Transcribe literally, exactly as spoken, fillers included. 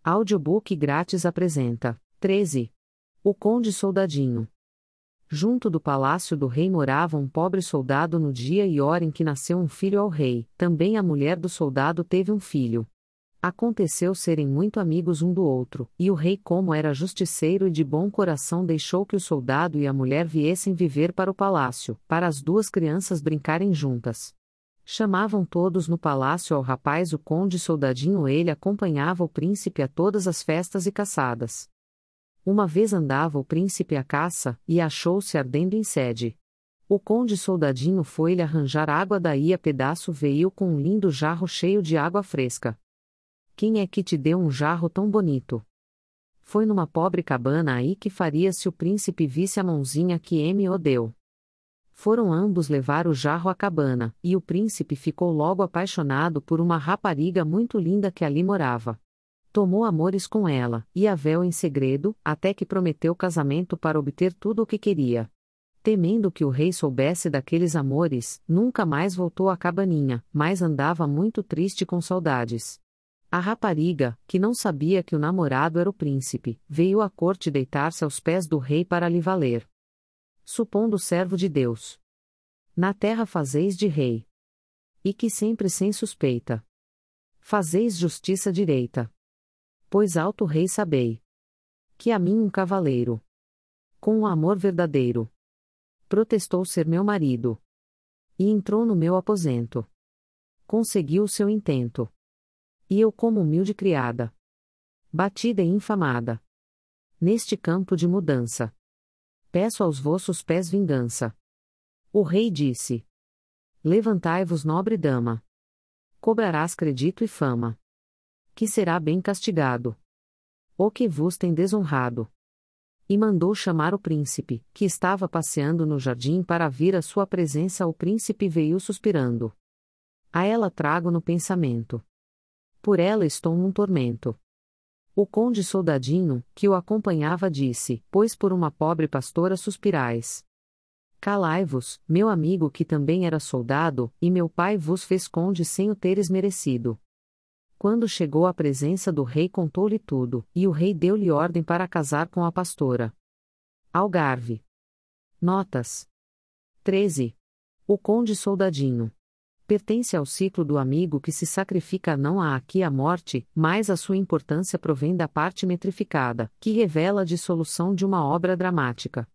Audiobook grátis apresenta: treze. O Conde Soldadinho. Junto do palácio do rei morava um pobre soldado no dia e hora em que nasceu um filho ao rei. Também a mulher do soldado teve um filho. Aconteceu serem muito amigos um do outro, e o rei, como era justiceiro e de bom coração, deixou que o soldado e a mulher viessem viver para o palácio, para as duas crianças brincarem juntas. Chamavam todos no palácio ao rapaz o Conde Soldadinho. Ele acompanhava o príncipe a todas as festas e caçadas. Uma vez andava o príncipe à caça, e achou-se ardendo em sede. O Conde Soldadinho foi-lhe arranjar água, daí a pedaço veio com um lindo jarro cheio de água fresca. Quem é que te deu um jarro tão bonito? Foi numa pobre cabana aí que faria se o príncipe visse a mãozinha que me o deu. Foram ambos levar o jarro à cabana, e o príncipe ficou logo apaixonado por uma rapariga muito linda que ali morava. Tomou amores com ela, e a véu em segredo, até que prometeu casamento para obter tudo o que queria. Temendo que o rei soubesse daqueles amores, nunca mais voltou à cabaninha, mas andava muito triste com saudades. A rapariga, que não sabia que o namorado era o príncipe, veio à corte deitar-se aos pés do rei para lhe valer. Supondo servo de Deus. Na terra fazeis de rei. E que sempre sem suspeita. Fazeis justiça direita. Pois alto rei sabei. Que a mim um cavaleiro. Com um amor verdadeiro. Protestou ser meu marido. E entrou no meu aposento. Conseguiu o seu intento. E eu, como humilde criada. Batida e infamada. Neste campo de mudança. Peço aos vossos pés vingança. O rei disse: Levantai-vos, nobre dama. Cobrarás crédito e fama. Que será bem castigado. O que vos tem desonrado. E mandou chamar o príncipe, que estava passeando no jardim, para vir à sua presença. O príncipe veio suspirando. A ela trago no pensamento. Por ela estou num tormento. O conde Soldadinho, que o acompanhava, disse: Pois por uma pobre pastora suspirais. Calai-vos, meu amigo, que também era soldado, e meu pai vos fez conde sem o teres merecido. Quando chegou à presença do rei, contou-lhe tudo, e o rei deu-lhe ordem para casar com a pastora. Algarve. Notas. treze. O Conde Soldadinho. Pertence ao ciclo do amigo que se sacrifica. Não há aqui a morte, mas a sua importância provém da parte metrificada, que revela a dissolução de uma obra dramática.